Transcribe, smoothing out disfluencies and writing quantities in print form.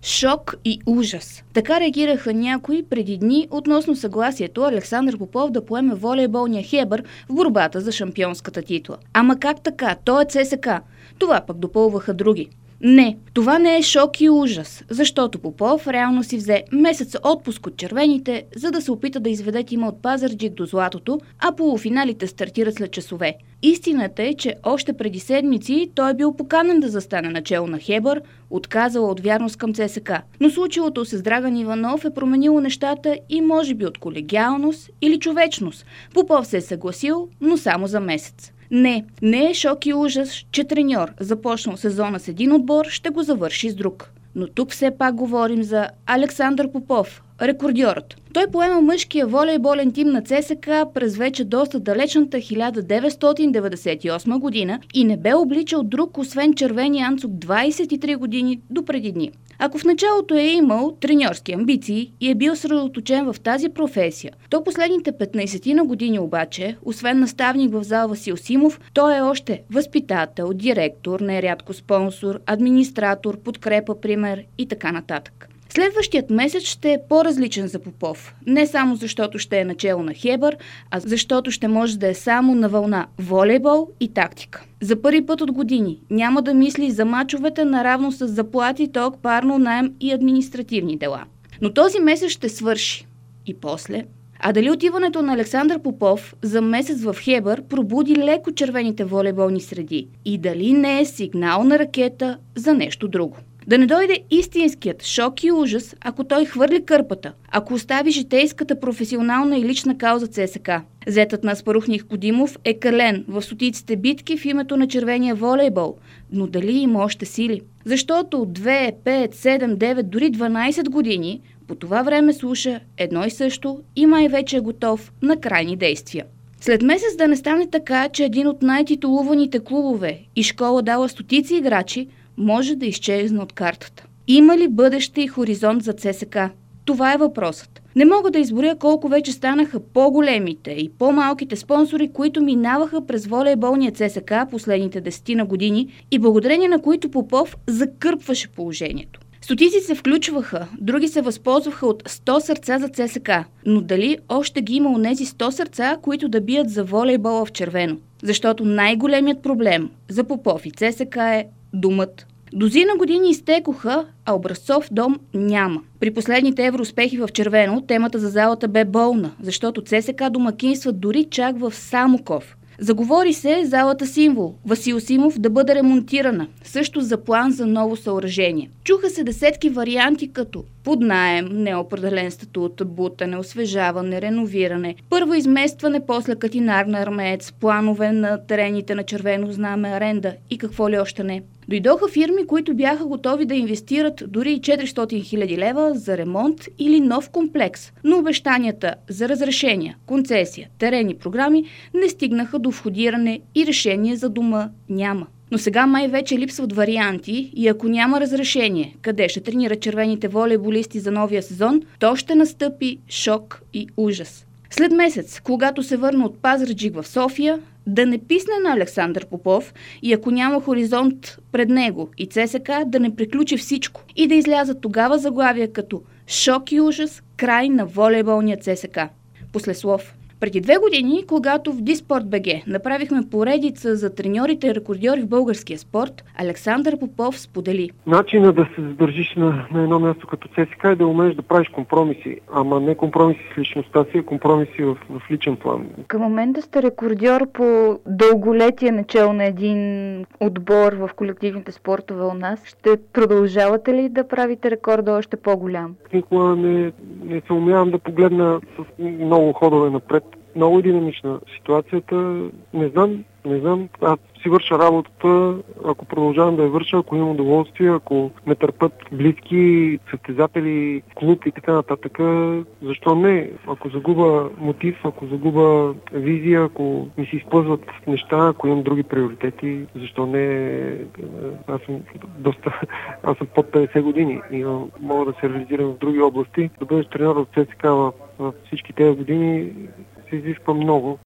Шок и ужас. Така реагираха някои преди дни относно съгласието Александър Попов да поеме волейболния Хебър в борбата за шампионската титла. Ама как така? Той е ЦСКА. Това пък допълваха други. Не, това не е шок и ужас, защото Попов реално си взе месец отпуск от червените, за да се опита да изведе тима от Пазарджик до златото, а полуфиналите стартират след часове. Истината е, че още преди седмици той е бил поканен да застане начело на Хебър, отказала от вярност към ЦСКА. Но случилото се с Драган Иванов е променило нещата и може би от колегиалност или човечност. Попов се е съгласил, но само за месец. Не е шок и ужас, че треньор, започнал сезона с един отбор, ще го завърши с друг. Но тук все пак говорим за Александър Попов, рекордьорът. Той поема мъжкия волейболен тим на ЦСКА през вече доста далечната 1998 година и не бе обличал друг, освен червения анцук 23 години допреди дни. Ако в началото е имал треньорски амбиции и е бил средоточен в тази професия, то последните 15 на години обаче, освен наставник в зал Васил Симов, той е още възпитател, директор, нерядко спонсор, администратор, подкрепа, пример и така нататък. Следващият месец ще е по-различен за Попов. Не само защото ще е начело на Хебър, а защото ще може да е само на вълна волейбол и тактика. За първи път от години няма да мисли за мачовете наравно с заплати, ток, парно, наем и административни дела. Но този месец ще свърши. И после... А дали отиването на Александър Попов за месец в Хебър пробуди леко червените волейболни среди? И дали не е сигнал на ракета за нещо друго? Да не дойде истинският шок и ужас, ако той хвърли кърпата, ако остави житейската професионална и лична кауза ЦСКА. Зетът на Аспарух Никодимов е кален в стотиците битки в името на червения волейбол. Но дали има още сили? Защото от 2, 5, 7, 9, дори 12 години по това време слуша едно и също и май вече е готов на крайни действия. След месец да не стане така, че един от най-титулуваните клубове и школа дала стотици играчи може да изчезне от картата. Има ли бъдеще и хоризонт за ЦСКА? Това е въпросът. Не мога да изборя колко вече станаха по-големите и по-малките спонсори, които минаваха през волейболния ЦСКА последните 10 на години и благодарение на които Попов закърпваше положението. Стотици се включваха, други се възползваха от 100 сърца за ЦСКА, но дали още ги има онези 100 сърца, които да бият за волейбола в червено? Защото най-големият проблем за Попов и ЦСКА е думът. Дозина години изтекоха, а образцов дом няма. При последните евроуспехи в червено темата за залата бе болна, защото ЦСКА домакинства дори чак в Самоков. Заговори се залата символ Васил Симов да бъде ремонтирана, също за план за ново съоръжение. Чуха се десетки варианти като поднаем, неопределен статут, бутане, освежаване, реновиране, първо изместване, после катинар на Армеец, планове на терените на Червено знаме, аренда и какво ли още не. Дойдоха фирми, които бяха готови да инвестират дори и 400 000 лева за ремонт или нов комплекс, но обещанията за разрешения, концесия, терени, програми не стигнаха до входиране и решение за дома няма. Но сега май вече липсват варианти и ако няма разрешение къде ще тренират червените волейболисти за новия сезон, то ще настъпи шок и ужас. След месец, когато се върна от Пазарджик в София, да не писне на Александър Попов и ако няма хоризонт пред него и ЦСКА, да не приключи всичко и да излязат тогава заглавия като шок и ужас, край на волейболния ЦСКА. Послеслов. Преди 2 години, когато в Диспорт БГ направихме поредица за треньорите и рекордьори в българския спорт, Александър Попов сподели. Начинът да се задържиш на едно място като ЦСКА е да умееш да правиш компромиси, ама не компромиси с личността си, а компромиси в личен план. Към момента сте рекордьор по дълголетие начало на един отбор в колективните спортове у нас. Ще продължавате ли да правите рекорда още по-голям? Никога не се умявам да погледна с много ходове напред. Много е динамична ситуацията. Не знам. Аз си върша работата, ако продължавам да я върша, ако имам удоволствие, ако ме търпят близки, състезатели, клуб и така нататък, защо не? Ако загуба мотив, ако загуба визия, ако ми се изплъзват неща, ако имам други приоритети, защо не? Аз съм под 50 години и мога да се реализирам в други области. Да бъдеш треньор от ЦСКА в всички тези години се изисква много.